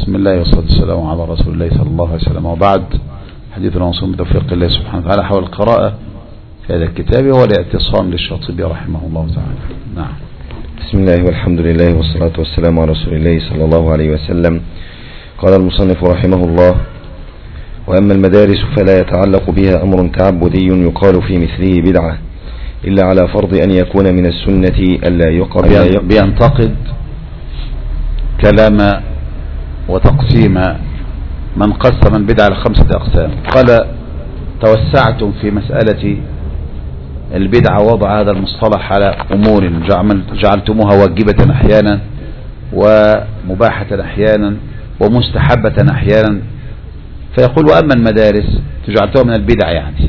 بسم الله والصلاة والسلام على رسول الله صلى الله عليه وسلم، وبعد. حديث الموصول بتوفيق الله سبحانه وتعالى حول القراءة في هذا الكتاب هو الاعتصام للشاطبي رحمه الله تعالى. نعم. بسم الله والحمد لله والصلاة والسلام على رسول الله صلى الله عليه وسلم. قال المصنف رحمه الله: وأما المدارس فلا يتعلق بها أمر تعبدي يقال في مثله بدعة، إلا على فرض أن يكون من السنة ألا يقرأ. بينتقد كلام وتقسيم من قسم البدعة لخمسة أقسام. قال: توسعتم في مسألة البدعة وضع هذا المصطلح على أمور جعلتموها واجبة أحيانا ومباحة أحيانا ومستحبة أحيانا، فيقول: وأما المدارس تجعلتها من البدع يعني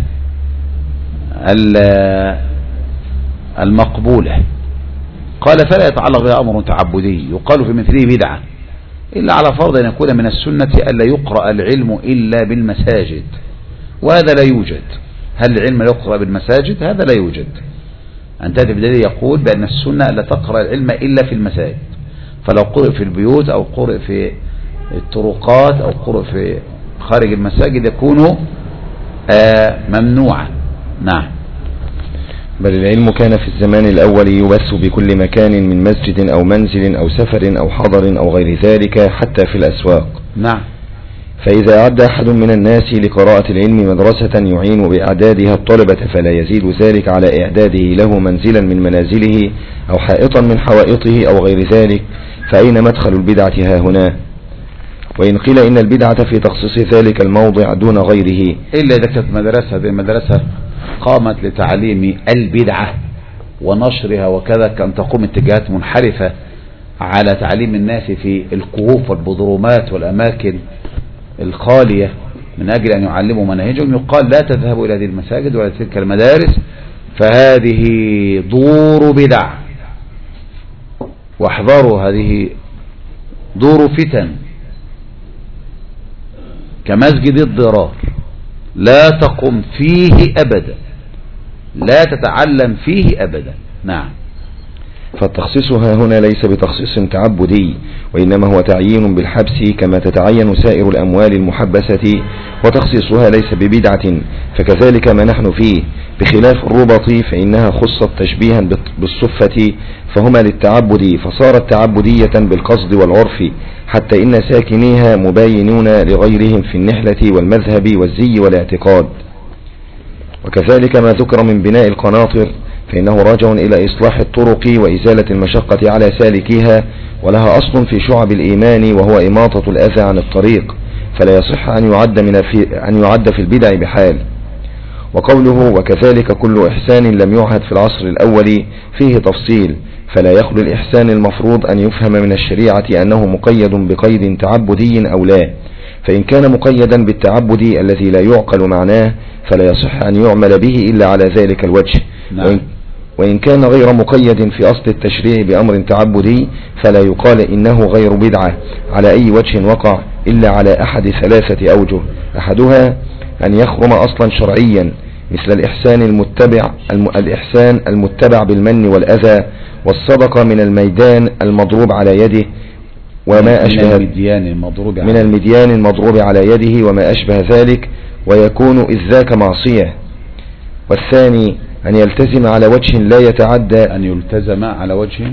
المقبولة. قال: فلا يتعلق بها أمر تعبدي يقال في مثله بدعة، إلا على فرض أن يكون من السنة ألا يقرأ العلم إلا بالمساجد، وهذا لا يوجد. هل العلم لا يقرأ بالمساجد؟ هذا لا يوجد. أن تأتي بدليل يقول بأن السنة لا تقرأ العلم إلا في المساجد، فلو قرئ في البيوت أو قرئ في الطرقات أو قرئ في خارج المساجد يكون ممنوعا. نعم. بل العلم كان في الزمان الأول يبث بكل مكان من مسجد أو منزل أو سفر أو حضر أو غير ذلك حتى في الأسواق. نعم. فإذا أعد أحد من الناس لقراءة العلم مدرسة يعين بإعدادها الطلبة فلا يزيد ذلك على إعداده له منزلا من منازله أو حائطا من حوائطه أو غير ذلك، فأين مدخل البدعة ها هنا؟ وإن قيل إن البدعة في تخصيص ذلك الموضع دون غيره، إلا إذا كانت مدرسة قامت لتعليم البدعة ونشرها وكذا، كان تقوم اتجاهات منحرفة على تعليم الناس في الكهوف والبدرومات والأماكن الخالية من أجل أن يعلموا مناهجهم، يقال: لا تذهبوا إلى هذه المساجد ولا تلك المدارس، فهذه دور بدع، واحذروا، هذه دور فتن كمسجد الضرار، لا تقم فيه أبدا، لا تتعلم فيه أبدا. نعم. فالتخصيص ها هنا ليس بتخصيص تعبدي، وإنما هو تعيين بالحبس كما تتعين سائر الأموال المحبسة، وتخصيصها ليس ببدعة، فكذلك ما نحن فيه، بخلاف الربط فإنها خصت تشبيها بالصفة فهما للتعبد، فصارت تعبدية بالقصد والعرف، حتى إن ساكنيها مباينون لغيرهم في النحلة والمذهب والزي والاعتقاد. وكذلك ما ذكر من بناء القناطر فإنه راجع إلى إصلاح الطرق وإزالة المشقة على سالكيها، ولها أصل في شعب الإيمان وهو إماطة الأذى عن الطريق، فلا يصح أن يعد في البدع بحال. وقوله: وكذلك كل إحسان لم يعهد في العصر الأول فيه تفصيل، فلا يخلو الإحسان المفروض أن يفهم من الشريعة أنه مقيد بقيد تعبدي أو لا، فإن كان مقيدا بالتعبد الذي لا يعقل معناه فلا يصح أن يعمل به إلا على ذلك الوجه. نعم. وإن كان غير مقيد في أصل التشريع بأمر تعبدي فلا يقال إنه غير بدعة على أي وجه وقع، إلا على أحد ثلاثة أوجه: أحدها أن يخرم أصلا شرعيا مثل الإحسان المتبع بالمن والأذى، والصدقة من الميدان المضروب على يده وما أشبه من المديان المضروب على يده وما أشبه ذلك، ويكون إذ ذاك معصية. والثاني أن يلتزم على وجه لا يتعدى، أن يلتزم على وجه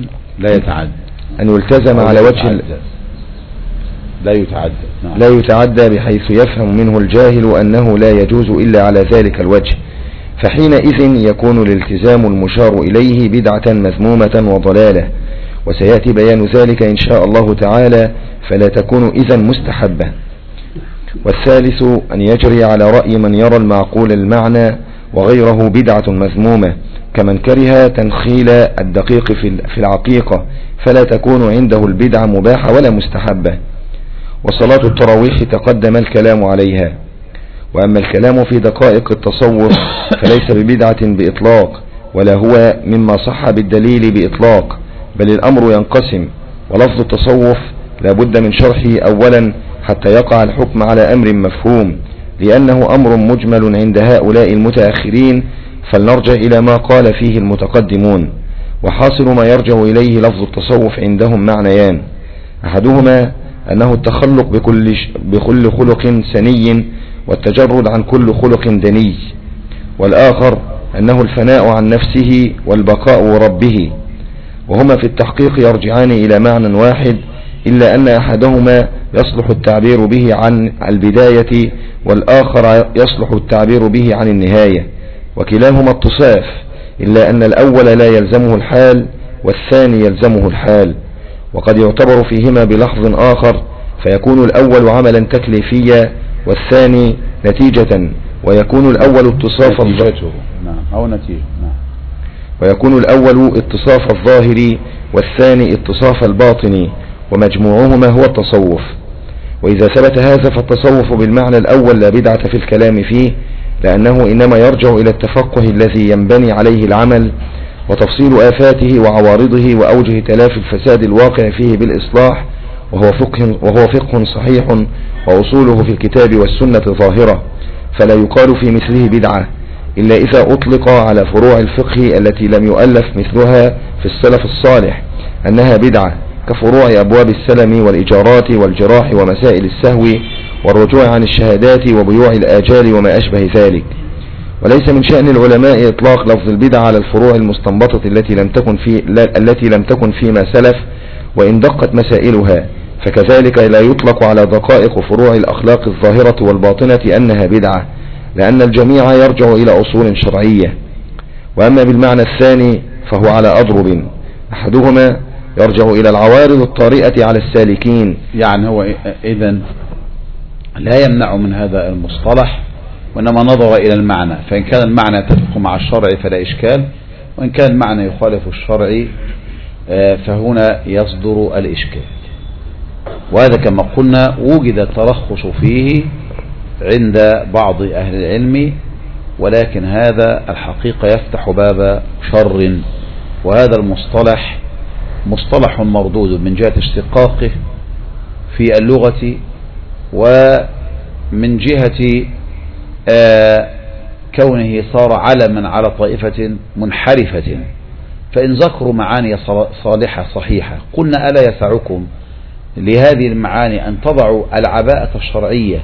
لا يتعدى بحيث يفهم منه الجاهل أنه لا يجوز إلا على ذلك الوجه، فحينئذ يكون الالتزام المشار إليه بدعة مذمومة وضلالة، وسيأتي بيان ذلك إن شاء الله تعالى، فلا تكون إذن مستحبة. والثالث أن يجري على رأي من يرى المعقول المعنى وغيره بدعة مذمومة، كمن كره تنخيل الدقيق في العقيقة، فلا تكون عنده البدعة مباحة ولا مستحبة. وصلاة التراويح تقدم الكلام عليها. وأما الكلام في دقائق التصوف فليس ببدعة بإطلاق، ولا هو مما صح بالدليل بإطلاق، بل الأمر ينقسم، ولفظ التصوف لا بد من شرحه أولا حتى يقع الحكم على أمر مفهوم، لأنه أمر مجمل عند هؤلاء المتأخرين، فلنرجع إلى ما قال فيه المتقدمون. وحاصل ما يرجع إليه لفظ التصوف عندهم معنيان: أحدهما أنه التخلق بكل خلق سني والتجرد عن كل خلق دني، والآخر أنه الفناء عن نفسه والبقاء ربه، وهما في التحقيق يرجعان إلى معنى واحد، إلا أن أحدهما يصلح التعبير به عن البداية والآخر يصلح التعبير به عن النهاية، وكلاهما اتصاف، إلا أن الأول لا يلزمه الحال والثاني يلزمه الحال، وقد يعتبر فيهما بلحظ آخر فيكون الأول عملا تكليفيا والثاني نتيجة، ويكون الأول اتصاف ويكون الأول اتصاف الظاهر والثاني اتصاف الباطن، ومجموعهما هو التصوف. وإذا ثبت هذا فالتصوف بالمعنى الأول لا بدعة في الكلام فيه، لأنه إنما يرجع إلى التفقه الذي ينبني عليه العمل، وتفصيل آفاته وعوارضه وأوجه تلافي الفساد الواقع فيه بالإصلاح، وهو فقه صحيح وأصوله في الكتاب والسنة ظاهرة، فلا يقال في مثله بدعة إلا إذا أطلق على فروع الفقه التي لم يؤلف مثلها في السلف الصالح أنها بدعة، كفروع أبواب السلم والإجارات والجراح ومسائل السهو والرجوع عن الشهادات وبيوع الآجال وما أشبه ذلك. وليس من شأن العلماء إطلاق لفظ البدعة على الفروع المستنبطة التي لم تكن فيما سلف وإن دقت مسائلها، فكذلك لا يطلق على دقائق فروع الأخلاق الظاهرة والباطنة أنها بدعة، لأن الجميع يرجع إلى أصول شرعية. وأما بالمعنى الثاني فهو على أضرب، أحدهما يرجع إلى العوارض الطارئة على السالكين. يعني هو إذن لا يمنع من هذا المصطلح، وإنما نظر إلى المعنى، فإن كان المعنى يتفق مع الشرع فلا إشكال، وإن كان المعنى يخالف الشرع فهنا يصدر الإشكال. وهذا كما قلنا وجد الترخص فيه عند بعض أهل العلم، ولكن هذا الحقيقة يفتح باب شر، وهذا المصطلح مصطلح مردود من جهة اشتقاقه في اللغة، ومن جهة كونه صار علما على طائفة منحرفة، فإن ذكروا معاني صالحة صحيحة قلنا ألا يسعكم لهذه المعاني أن تضعوا العباءة الشرعية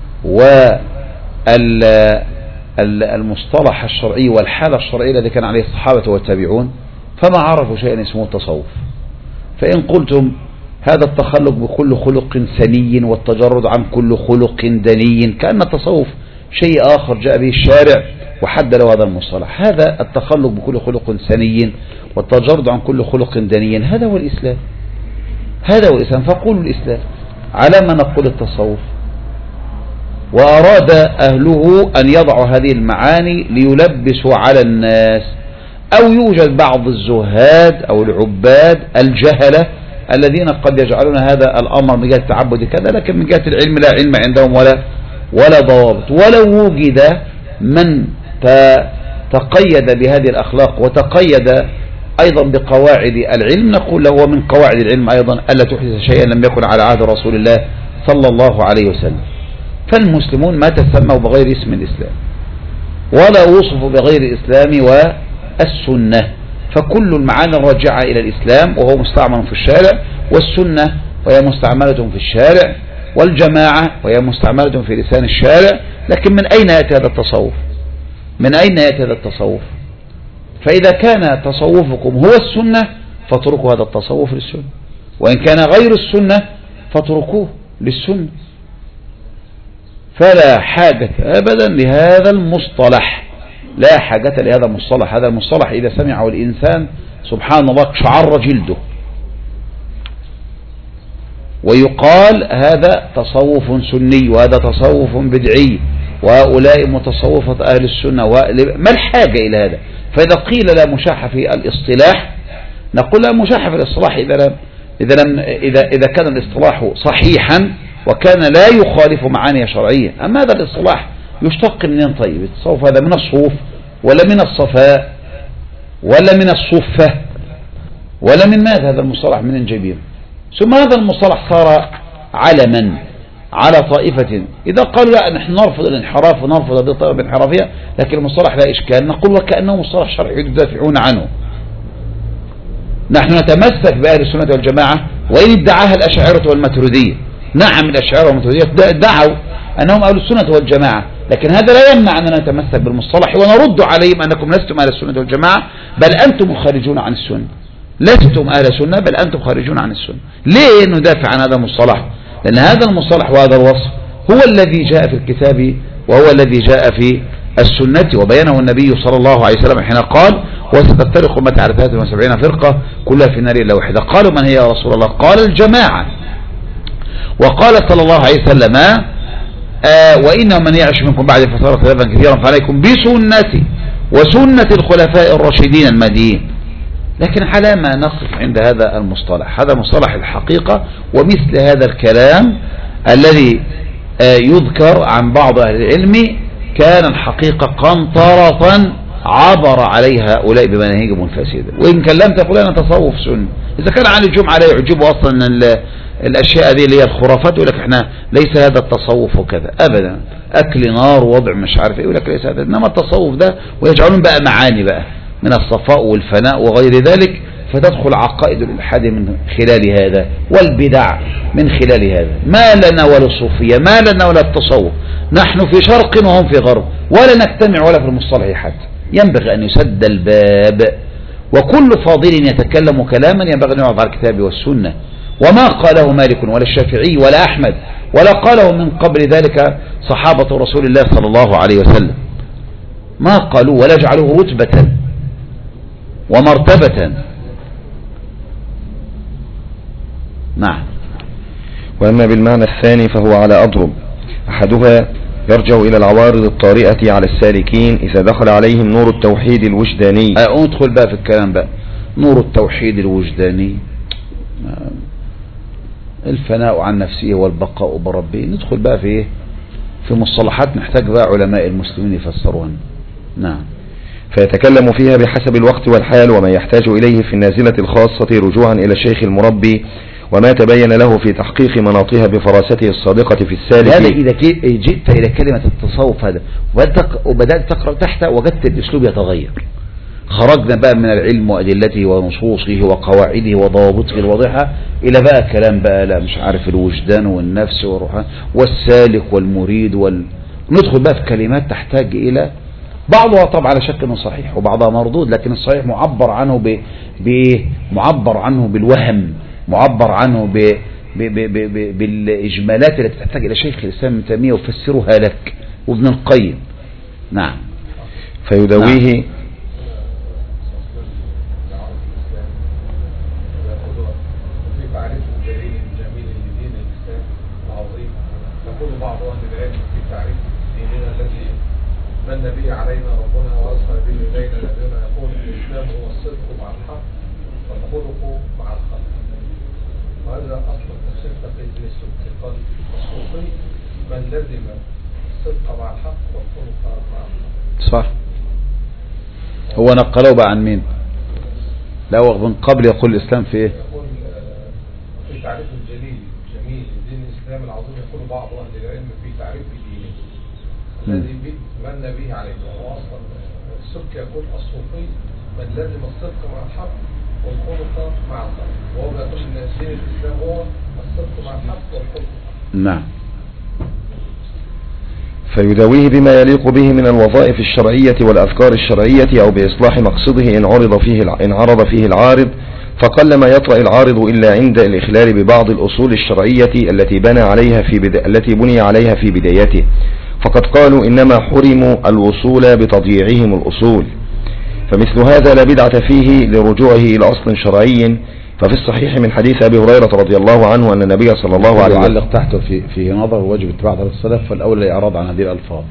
والمصطلح الشرعي والحالة الشرعية الذي كان عليه الصحابة والتابعون، فما عرفوا شيئا اسمه التصوف. فإن قلتم هذا التخلق بكل خلق سني والتجرد عن كل خلق دني، كأن التصوف شيء آخر جاء به الشارع وحد له هذا المصطلح. هذا التخلق بكل خلق سني والتجرد عن كل خلق دني هذا هو الإسلام، هذا هو الإسلام. فقولوا الإسلام على ما نقول التصوف، وأراد أهله أن يضعوا هذه المعاني ليلبسوا على الناس، أو يوجد بعض الزهاد أو العباد الجهلة الذين قد يجعلون هذا الأمر من جهة التعبد كذا، لكن من جهة العلم لا علم عندهم ولا ضوابط. ولو وجد من تقيد بهذه الأخلاق وتقيد أيضا بقواعد العلم، نقول له من قواعد العلم أيضا ألا تحدث شيئا لم يكن على عهد رسول الله صلى الله عليه وسلم. فالمسلمون ما تسموا بغير اسم الإسلام ولا وصفوا بغير الإسلام والسنة، فكل المعاني الراجعة إلى الإسلام وهو مستعمل في الشارع، والسنة وهي مستعملة في الشارع، والجماعة وهي مستعملة في لسان الشارع. لكن من أين يأتي هذا التصوف؟ من أين يأتي هذا التصوف؟ فإذا كان تصوفكم هو السنة فاتركوا هذا التصوف للسنة، وإن كان غير السنة فاتركوه للسنة. فلا حاجة أبدا لهذا المصطلح، لا حاجة لهذا المصطلح. هذا المصطلح إذا سمعه الإنسان سبحان الله شعر جلده، ويقال هذا تصوف سني وهذا تصوف بدعي وهؤلاء متصوفة أهل السنة. ما الحاجة إلى هذا؟ فإذا قيل لا مشاحة في الاصطلاح نقول لا مشاحة في الاصطلاح إذا كان الاصطلاح صحيحا وكان لا يخالف معاني شرعية. أما هذا الاصطلاح يشتق منين؟ طيب التصوف هذا من الصوف ولا من الصفاء ولا من الصفة ولا من ماذا؟ هذا المصطلح من جايبين؟ ثم هذا المصطلح صار علما على طائفة. إذا قالوا لا نحن نرفض الانحراف ونرفض هذه الطائفة الانحرافية لكن المصطلح لا إشكال، نقول وكأنه مصطلح شرعي يدافعون عنه. نحن نتمسك بأهل السنة والجماعة وإن ادعاها الأشاعرة والماتريدية، نعم الأشاعرة والماتريدية دعوا أنهم أهل السنة والجماعة، لكن هذا لا يمنع أننا نتمسك بالمصطلح ونرد عليهم أنكم لستم أهل السنة والجماعة، بل أنتم خارجون عن السنة، لستم أهل السنة بل أنتم خارجون عن السنة. ليه ندافع عن هذا المصطلح؟ لأن هذا المصطلح وهذا الوصف هو الذي جاء في الكتاب وهو الذي جاء في السنة، وبينه النبي صلى الله عليه وسلم حين قال وستفترق أمتي على 73 فرقة كلها في النار إلا واحدة. قالوا من هي يا رسول الله؟ قال الجماعة. وقال صلى الله عليه وسلم وإن من يعش منكم بعد فترة اختلافا كثيرا فعليكم بسنتي وسنة الخلفاء الراشدين المهديين. لكن على ما نقف عند هذا المصطلح؟ هذا مصطلح الحقيقة، ومثل هذا الكلام الذي يذكر عن بعض أهل العلم كان الحقيقة قنطرة عبر عليها هؤلاء بمناهجهم الفاسدة. وإن كلمت فلان تصوف سنة، إذا كان عن الجمعة لا يعجبه أصلا الأشياء دي اللي هي الخرافات، يقول لك احنا ليس هذا التصوف وكذا أبدا، أكل نار ووضع مش عارف ايه، يقول لك ليس هذا، إنما التصوف ده ويجعلون بقى معاني بقى من الصفاء والفناء وغير ذلك، فتدخل عقائد الإلحاد من خلال هذا والبدع من خلال هذا. ما لنا ولا الصوفية، ما لنا ولا التصوف، نحن في شرق وهم في غرب، ولا نجتمع ولا في المصطلح حتى. ينبغي أن يسد الباب، وكل فاضل يتكلم كلاما ينبغي أن يعرض على الكتاب والسنة، وما قاله مالك ولا الشافعي ولا أحمد ولا قاله من قبل ذلك صحابة رسول الله صلى الله عليه وسلم، ما قالوا ولا جعلوه رتبة ومرتبة. نعم. وأما بالمعنى الثاني فهو على أضرب، أحدها يرجع إلى العوارض الطارئة على السالكين إذا دخل عليهم نور التوحيد الوجداني. ندخل بقى في الكلام بقى، نور التوحيد الوجداني، الفناء عن نفسه والبقاء بربه، ندخل بقى في مصطلحات نحتاج بقى علماء المسلمين يفسروها. نعم. فيتكلم فيها بحسب الوقت والحال وما يحتاج إليه في النازلة الخاصة، رجوعا إلى الشيخ المربي وما تبين له في تحقيق مناطها بفراسته الصادقة في السالك. هذا إذا جئت إلى كلمة التصوف هذا وبدأت تقرأ تحت وجدت الأسلوب يتغير، خرجنا بقى من العلم وأدلته ونصوصه وقواعده وضوابطه الواضحة إلى بقى كلام بقى لا مش عارف الوجدان والنفس والروحان والسالك والمريد ندخل بقى في كلمات تحتاج إلى بعضها طبعا على شك انه صحيح وبعضها مردود، لكن الصحيح معبر عنه معبر عنه بالوهم، معبر عنه بالإجمالات التي تحتاج إلى شيخ الإسلام ابن تيمية وفسرها لك وابن القيم. نعم. فيدويه. نعم. النبي علينا ربنا وأرسل به إلينا نبينا يقول الإسلام هو الصدق مع الحق والخلق مع الخلق. وهذا أصل تفسير تقييد السلوك الصوفي، من لزم الصدق مع الحق والخلق مع الخلق. صح. هو نقله بقى عن مين؟ لا هو من قبل يقول الإسلام في إيه؟ يقول في تعريف جميل دين الإسلام العظيم، يقول بعض أهل العلم في تعريف دينه الذي من به عليه. وهو أصلا السلك يقول الصوفي من لازم الصدق مع الحق والخلق مع الخلق، وهو يقول ان دين الإسلام هو الصدق مع الحق والخلق. نعم. فيداويه بما يليق به من الوظائف الشرعية والأذكار الشرعية أو بإصلاح مقصده إن عرض فيه العارض، فقل ما يطرأ العارض إلا عند الإخلال ببعض الأصول الشرعية التي بني عليها في بدايته، فقد قالوا إنما حرموا الوصول بتضييعهم الأصول، فمثل هذا لا بدعة فيه لرجوعه إلى أصل شرعي. ففي الصحيح من حديث أبي هريرة رضي الله عنه أن النبي صلى الله عليه وسلم يعلق تحته في نظر واجب اتباع السلف، فالأولى الإعراض عن هذه الألفاظ.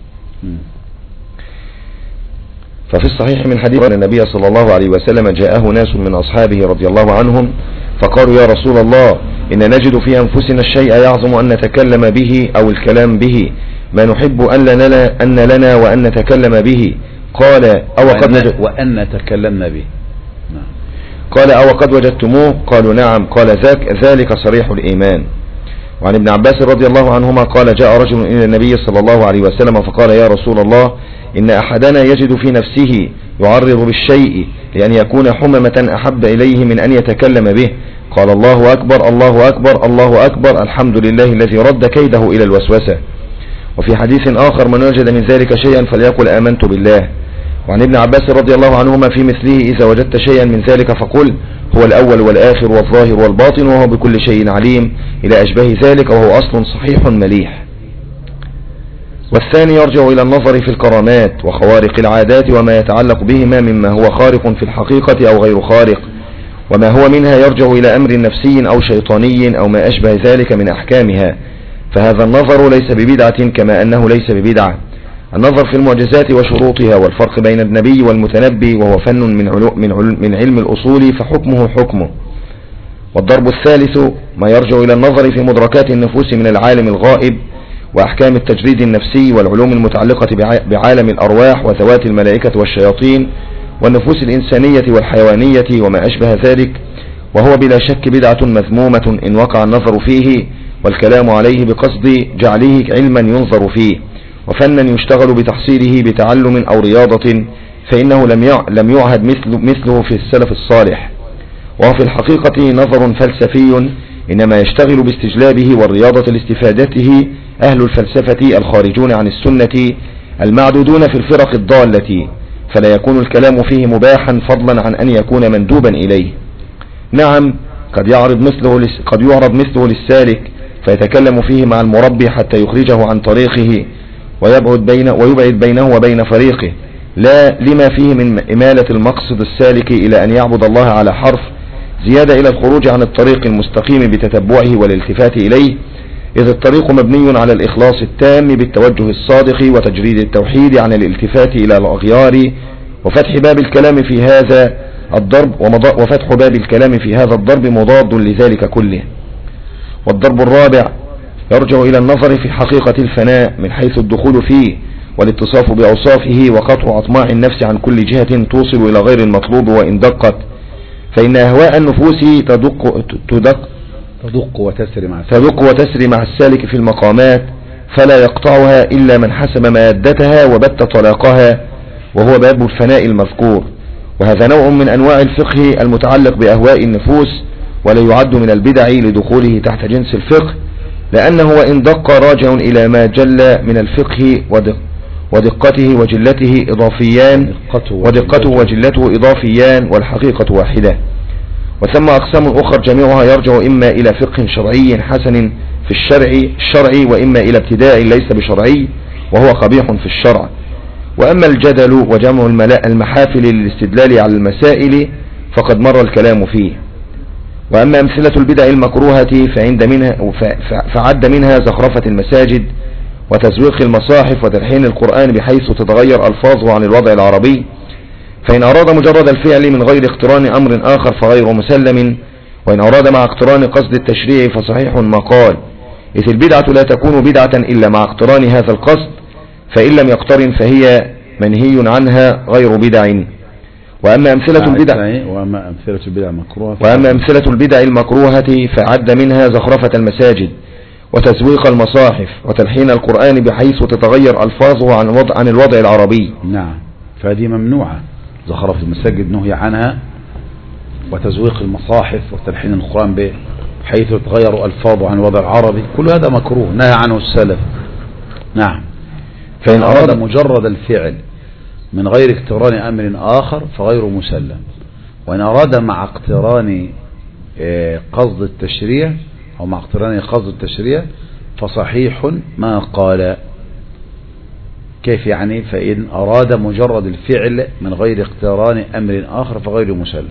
ففي الصحيح من حديث أن النبي صلى الله عليه وسلم جاءه ناس من أصحابه رضي الله عنهم فقالوا يا رسول الله إن نجد في أنفسنا الشيء يعظم أن نتكلم به أو الكلام به، ما نحب أن لنا وأن نتكلم به. قال وأن نتكلمنا به. قال أو قد وجدتموه؟ قالوا نعم. قال ذلك صريح الإيمان. وعن ابن عباس رضي الله عنهما قال جاء رجل إلى النبي صلى الله عليه وسلم فقال يا رسول الله إن أحدنا يجد في نفسه يعرض بالشيء لأن يكون حممة أحب إليه من أن يتكلم به. قال الله أكبر الله أكبر الله أكبر الحمد لله الذي رد كيده إلى الوسوسة. وفي حديث آخر من وجد من ذلك شيئا فليقل آمنت بالله. وعن ابن عباس رضي الله عنهما في مثله إذا وجدت شيئا من ذلك فقل هو الأول والآخر والظاهر والباطن وهو بكل شيء عليم إلى أشبه ذلك، وهو أصل صحيح مليح. والثاني يرجع إلى النظر في الكرامات وخوارق العادات وما يتعلق بهما مما هو خارق في الحقيقة أو غير خارق، وما هو منها يرجع إلى أمر نفسي أو شيطاني أو ما أشبه ذلك من أحكامها، فهذا النظر ليس ببدعة كما أنه ليس ببدعة. النظر في المعجزات وشروطها والفرق بين النبي والمتنبي وهو فن من علم الأصول فحكمه حكمه. والضرب الثالث ما يرجع إلى النظر في مدركات النفوس من العالم الغائب وأحكام التجريد النفسي والعلوم المتعلقة بعالم الأرواح وذوات الملائكة والشياطين والنفوس الإنسانية والحيوانية وما أشبه ذلك، وهو بلا شك بدعة مذمومة إن وقع النظر فيه والكلام عليه بقصد جعله علما ينظر فيه وفنا يشتغل بتحصيله بتعلم أو رياضة، فإنه لم يعهد مثله في السلف الصالح. وهو في الحقيقة نظر فلسفي إنما يشتغل باستجلابه والرياضة لاستفادته أهل الفلسفة الخارجون عن السنة المعدودون في الفرق الضالة، فلا يكون الكلام فيه مباحا فضلا عن أن يكون مندوبا إليه. نعم قد يعرض مثله للسالك فيتكلم فيه مع المربي حتى يخرجه عن طريقه ويبعد بينه وبين فريقه، لا لما فيه من إمالة المقصد السالك إلى أن يعبد الله على حرف زيادة إلى الخروج عن الطريق المستقيم بتتبعه والالتفات إليه، إذ الطريق مبني على الإخلاص التام بالتوجه الصادق وتجريد التوحيد عن الالتفات إلى الأغيار وفتح باب الكلام في هذا الضرب مضاد لذلك كله. والضرب الرابع يرجع إلى النظر في حقيقة الفناء من حيث الدخول فيه والاتصاف بأوصافه وقطع أطماع النفس عن كل جهة توصل إلى غير المطلوب وإن دقت، فإن أهواء النفوس تدق وتسري مع السالك في المقامات، فلا يقطعها إلا من حسب مادتها وبت طلاقها، وهو باب الفناء المذكور. وهذا نوع من أنواع الفقه المتعلق بأهواء النفوس، ولا يعد من البدع لدخوله تحت جنس الفقه، لأنه وإن دق راجع إلى ما جل من الفقه ودقته وجلته إضافيان والحقيقة واحدة. وثم أقسام أخرى جميعها يرجع إما إلى فقه شرعي حسن في الشرع وإما إلى ابتداء ليس بشرعي وهو قبيح في الشرع. وأما الجدل وجمع المحافل للاستدلال على المسائل فقد مر الكلام فيه. وأما أمثلة البدع المكروهة فعد منها زخرفة المساجد وتزويق المصاحف وتلحين القرآن بحيث تتغير ألفاظه عن الوضع العربي، فإن أراد مجرد الفعل من غير اقتران أمر آخر فغير مسلم، وإن أراد مع اقتران قصد التشريع فصحيح ما قال، إذ البدعة لا تكون بدعة إلا مع اقتران هذا القصد، فإن لم يقترن فهي منهي عنها غير بدع. وأما أمثلة البدع المكروهة فعد منها زخرفة المساجد وتزويق المصاحف وتلحين القرآن بحيث تتغير ألفاظه عن الوضع العربي. نعم، فهذه ممنوعة، زخرفة المساجد نهي عنها، وتزويق المصاحف وتلحين القرآن بحيث تتغير ألفاظه عن الوضع العربي، كل هذا مكروه نهى عنه السلف. نعم، فإن أراد مجرد الفعل من غير اقتران أمر آخر فغير مسلم، وإن أراد مع اقتران قصد التشريع أو مع اقتران قصد التشريع فصحيح ما قال. كيف يعني؟ فإن أراد مجرد الفعل من غير اقتران أمر آخر فغير مسلم،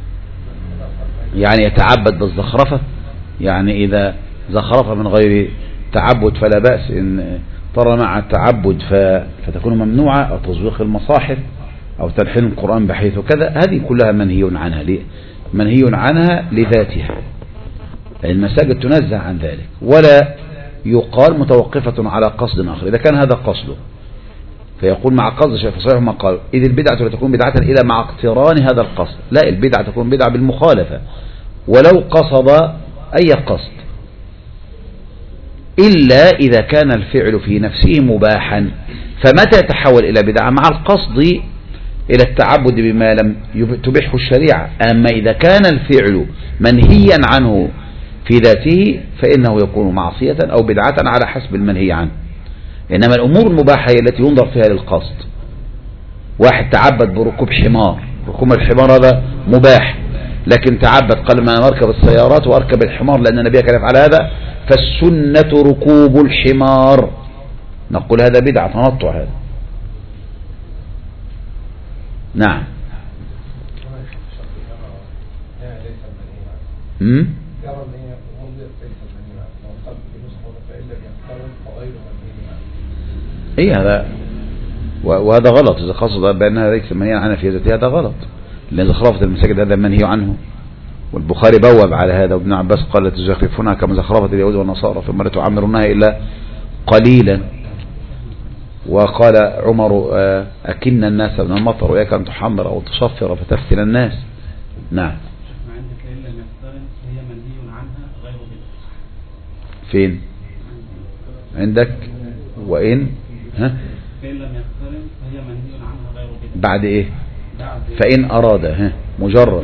يعني يتعبد بالزخرفة، يعني إذا زخرف من غير تعبد فلا بأس، إن ترى مع التعبد فتكون ممنوعة، أو تزويق المصاحف أو تلحين القرآن بحيث كذا، هذه كلها منهي عنها لذاتها، المساجد تنزه عن ذلك، ولا يقال متوقفة على قصد آخر. إذا كان هذا قصده فيقول مع قصد شيء فصحيح ما قال، إذ البدعة لا تكون بدعة إلا مع اقتران هذا القصد، لا، البدعة تكون بدعة بالمخالفة ولو قصد أي قصد، إلا إذا كان الفعل في نفسه مباحا، فمتى يتحول إلى بدعة؟ مع القصد إلى التعبد بما لم تبيحه الشريعة. أما إذا كان الفعل منهيا عنه في ذاته فإنه يكون معصية أو بدعة على حسب المنهي عنه. إنما الأمور المباحة هي التي ينظر فيها للقصد. واحد تعبد بركوب حمار، ركوب الحمار هذا مباح، لكن تعبد قال ما أنا أركب السيارات وأركب الحمار لأن النبي كان يفعل هذا، فالسنة ركوب الحمار، نقول هذا بدعة تنطع هذا. نعم. ايه هذا، وهذا غلط. اذا قصد بانها ليس منهي عنها في ذاتها هذا غلط، لان زخرفة المساجد هذا منهي عنه، والبخاري بوب على هذا، وابن عباس قال تزخرفونها كما زخرفة اليهود والنصارى فما لا تعمرونها الا قليلا. وقال عمر أكن الناس من المطر وإياك أن تحمر أو تصفر فتفتن الناس. نعم. فين عندك وإن فإن لم يقترن فهي منهي عنها غير بدعة. بعد إيه؟ فإن أراد مجرد.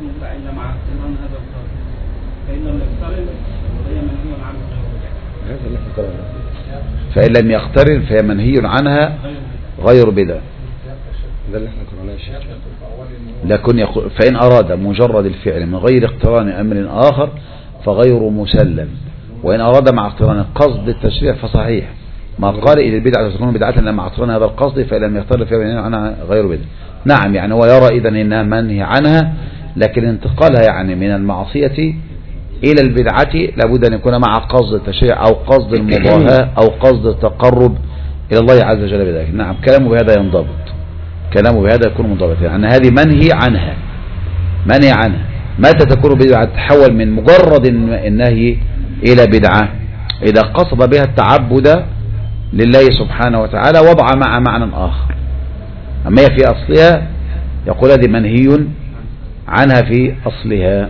فإن لم يقترن فهي منهي عنها غير بدعة. فإن لم يقترن فهي منهي عنها غير بدعة. ده اللي احنا قرأناه يا شيخ. لكن يقول فإن أراد مجرد الفعل من غير اقتران أمر آخر فغير مسلم، وإن أراد مع اقتران قصد التشريع فصحيح. ما قال إذا البدعة تكون بدعة إلا مع اقتران هذا القصد فإن لم يقترن فهي منهي عنها غير بدعة. نعم، يعني هو يرى إذن إنها منهي عنها، لكن انتقالها يعني من المعصية إلى البدعة لابد أن يكون مع قصد التشريع أو قصد المضاهاة أو قصد التقرب إلى الله عز وجل بذلك. نعم، كلامه بهذا ينضبط، كلامه بهذا يكون منضبطا، يعني هذه منهي عنها، منهي عنها. متى تكون بدعة؟ تتحول من مجرد النهي إلى بدعة إذا قصد بها التعبد لله سبحانه وتعالى وضع مع معنى آخر. أما هي في أصلها يقول هذه منهي عنها في أصلها،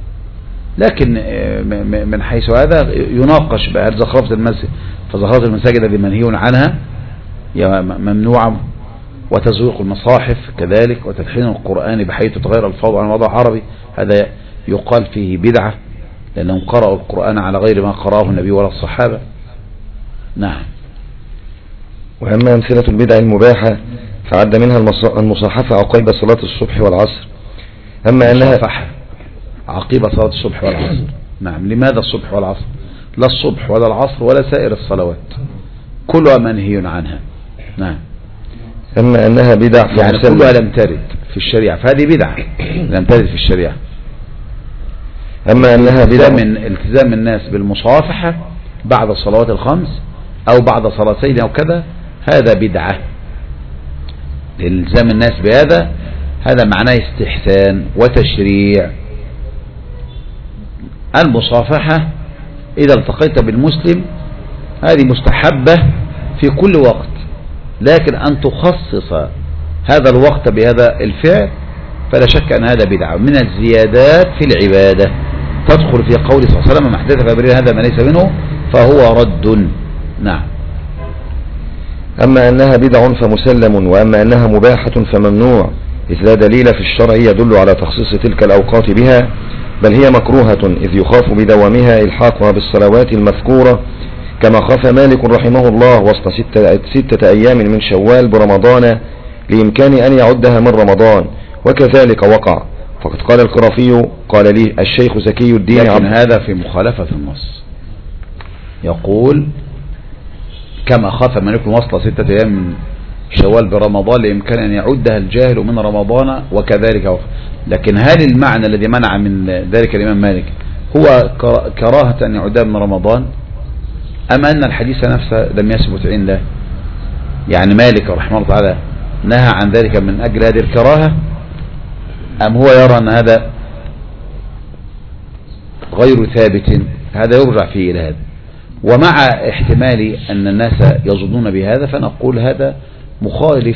لكن من حيث هذا يناقش بقى زخرفة المسجد، فزخرفة المساجد هذه منهي عنها ممنوعة، وتزويق المصاحف كذلك، وتلحين القرآن بحيث تغير الفاظ عن وضع عربي هذا يقال فيه بدعة لأنهم قرأوا القرآن على غير ما قرأه النبي ولا الصحابة. نعم. وأما أمثلة البدع المباحة فعد منها المصاحفة عقيب صلاة الصبح والعصر. أما أنها عقيب صلاة الصبح والعصر. نعم. لماذا الصبح والعصر؟ لا الصبح ولا العصر ولا سائر الصلوات كلها منهي عنها. نعم. أما أنها بدع يعني كلها لم ترد في الشريعة فهذه بدعة لم ترد في الشريعة. أما أنها بدع من التزام الناس بالمصافحة بعد الصلوات الخمس أو بعد صلاتين أو كذا هذا بدعة. التزام الناس بهذا هذا معناه استحسان وتشريع. المصافحة إذا التقيت بالمسلم هذه مستحبة في كل وقت، لكن أن تخصص هذا الوقت بهذا الفعل فلا شك أن هذا بدعة من الزيادات في العبادة تدخل في قول صلى الله عليه وسلم من أحدث في أمرنا هذا ما ليس منه فهو رد. نعم. أما أنها بدع فمسلم، وأما أنها مباحة فممنوع، إذ لا دليل في الشرع يدل على تخصيص تلك الأوقات بها، بل هي مكروهة إذ يخاف بدوامها إلحاقها بالصلوات المذكورة، كما خاف مالك رحمه الله وسط 6 أيام من شوال برمضان لإمكان أن يعدها من رمضان، وكذلك وقع. فقد قال القرافي قال لي الشيخ زكي الدين لكن هذا في مخالفة النص، يقول كما خاف مالك وسط 6 أيام من شوال برمضان لإمكان أن يعدها الجاهل من رمضان وكذلك وقع. لكن هل المعنى الذي منع من ذلك الإمام مالك هو كراهة أن يعدها من رمضان، أم أن الحديث نفسه لم يثبت عنده؟ يعني مالك رحمه الله تعالى نهى عن ذلك من أجل هذه الكراهة، أم هو يرى أن هذا غير ثابت؟ هذا يرجع فيه إلى هذا. ومع احتمال أن الناس يظنون بهذا فنقول هذا مخالف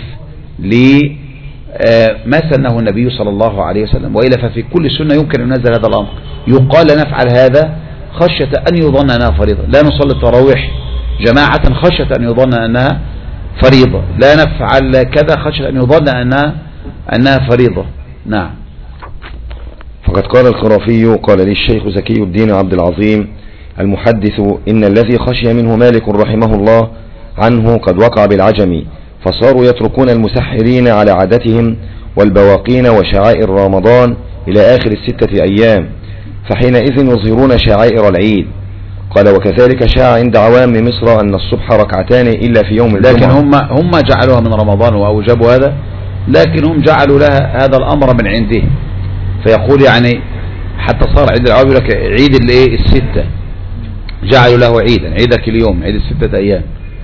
لما سنه النبي صلى الله عليه وسلم، وإلا ففي كل سنة يمكن أن ينزل هذا الأمر، يقال نفعل هذا خشية أن يظن أنها فريضة، لا نصلي التراويح جماعة خشية أن يظن أنها فريضة، لا نفعل كذا خشية أن يظن أنها أنها فريضة. نعم. فقد قال الخرافي قال لي الشيخ زكي الدين عبد العظيم المحدث إن الذي خشي منه مالك رحمه الله عنه قد وقع بالعجم، فصاروا يتركون المسحرين على عادتهم والبواقين وشعائر رمضان إلى آخر 6 أيام، فحينئذ يظهرون شعائر العيد. قال وكذلك شاع عند عوام مصر أن الصبح ركعتان إلا في يوم الجمعة. لكن هم جعلوها من رمضان وأوجبوا هذا، لكن هم جعلوا لها هذا الأمر من عندهم، فيقول يعني حتى صار عيد العوام يقول لك عيد الايه 6، جعلوا له عيدا، عيدك اليوم، عيد 6 أيام.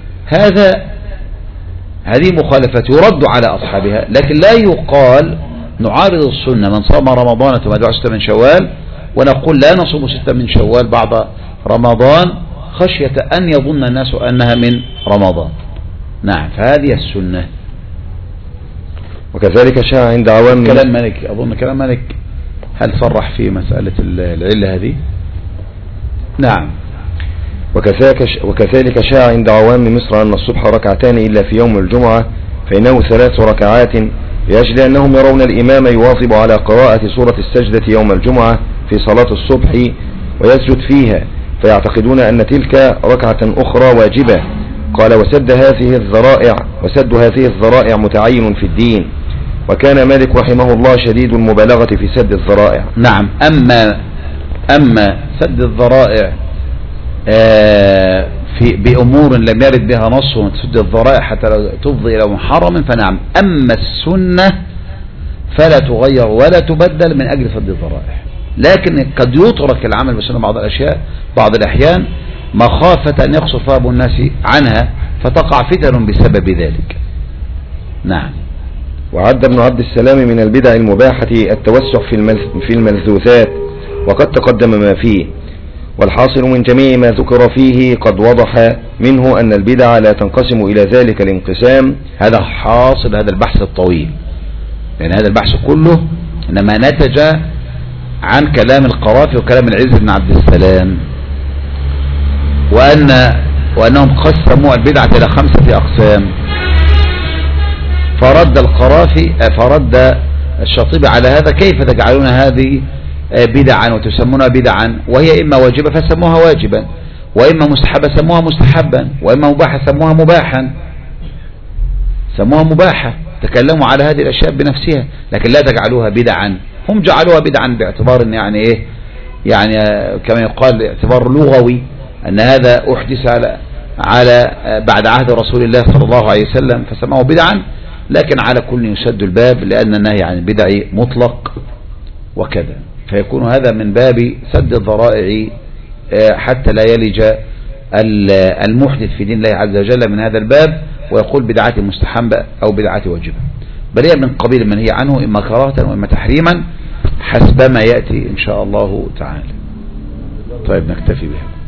هذه مخالفة يرد على أصحابها، لكن لا يقال نعارض السنة من صام رمضان ثم دعا 6 من شوال ونقول لا نصوم 6 من شوال بعد رمضان خشية أن يظن الناس أنها من رمضان. نعم، فهذه السنة. وكذلك شاع عند عوام كلام مالك، أظن كلام مالك هل صرح في مسألة العلة هذه؟ نعم. وكذلك شاع عند عوام مصر أن الصبح ركعتان إلا في يوم الجمعة، فإنه 3 ركعات، لأجل أنهم يرون الإمام يواظب على قراءة سورة السجدة يوم الجمعة في صلاة الصبح ويسجد فيها، فيعتقدون أن تلك ركعة أخرى واجبة. قال وسد هذه الذرائع متعين في الدين، وكان مالك رحمه الله شديد المبالغة في سد الذرائع. نعم. أما سد الذرائع بأمور لم يرد بها نص وتسد الذرائع حتى تفضي إلى محرم فنعم. أما السنة فلا تغير ولا تبدل من أجل سد الذرائع، لكن قد يترك العمل بالسنة بعض الأحيان مخافة أن يقصر فهم الناس عنها فتقع فتن بسبب ذلك. نعم. وعد ابن عبد السلام من البدع المباحة التوسع في الملذوذات، وقد تقدم ما فيه، والحاصل من جميع ما ذكر فيه قد وضح منه أن البدع لا تنقسم إلى ذلك الانقسام. هذا حاصل هذا البحث الطويل، لأن هذا البحث كله إنما نتج عن كلام القرافي وكلام العز بن عبد السلام، وأنهم قسموا البدعة إلى 5 أقسام. فرد الشاطبي على هذا: كيف تجعلون هذه بدعا وتسمونها بدعا وهي إما واجبة فسموها واجبا، وإما مستحبة سموها مستحبا، وإما مباحة سموها مباحة. تكلموا على هذه الأشياء بنفسها، لكن لا تجعلوها بدعا. هم جعلوها بدعا باعتبار ان يعني ايه، يعني كما يقال اعتبار لغوي ان هذا احدث على بعد عهد رسول الله صلى الله عليه وسلم فسموه بدعا، لكن على كل يسد الباب لأن النهي عن البدع مطلق وكذا، فيكون هذا من باب سد الذرائع حتى لا يلج المحدث في دين الله عز وجل من هذا الباب ويقول بدعة مستحبة أو بدعة واجبة، بل هي من قبيل من هي عنه إما كراهة وإما تحريما حسب ما يأتي إن شاء الله تعالى. طيب نكتفي بها.